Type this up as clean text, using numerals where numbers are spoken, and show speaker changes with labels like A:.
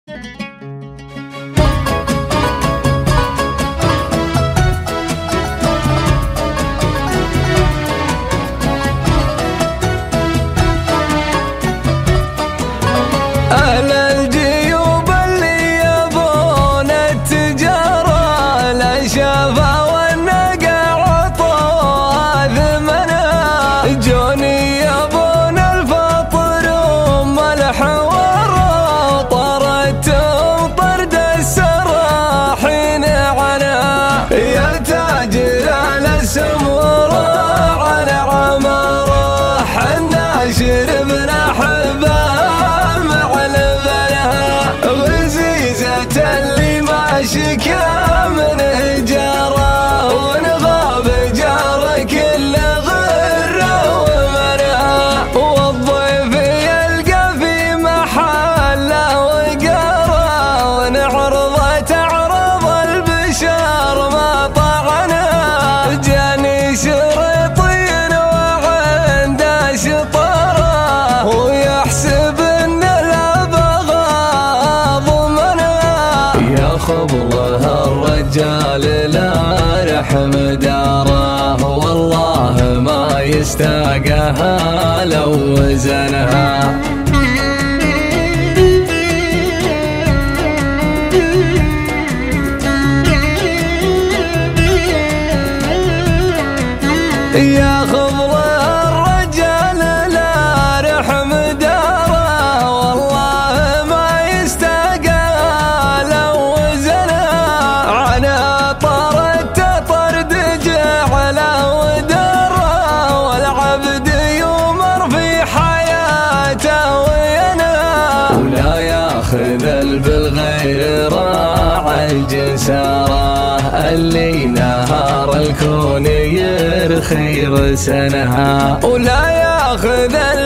A: أهل الجيوب اللي يبون التجارة لا شافا والنقع عطوها ثمنها، جوني يبون الفطر وملح ورا طردتهم طرد السراحين عنها، يا تاجر الاسم وراع العمارة حنا شربنا حبها اللي ما شكا من هجاره، ونغاب جاره كل غره ومنها، والضيف يلقى في محله وقاره، ونعرضه تعرض البشار ما طعنها، جاني شريطين وعنده شطاره ويحسب خبضها الرجال لا رحم داره، والله ما يستاقها لو وزنها. يا خبضها الرجال لا رحم داره، والله ما يستاقها لو وزنها، عنها طردت طرد جعله ودره، والعبد يؤمر في حياته وينهى، ولا ياخذ بالغير راعي الجساره، اللي نهار الكون يرخي رسنها، ولا ياخذ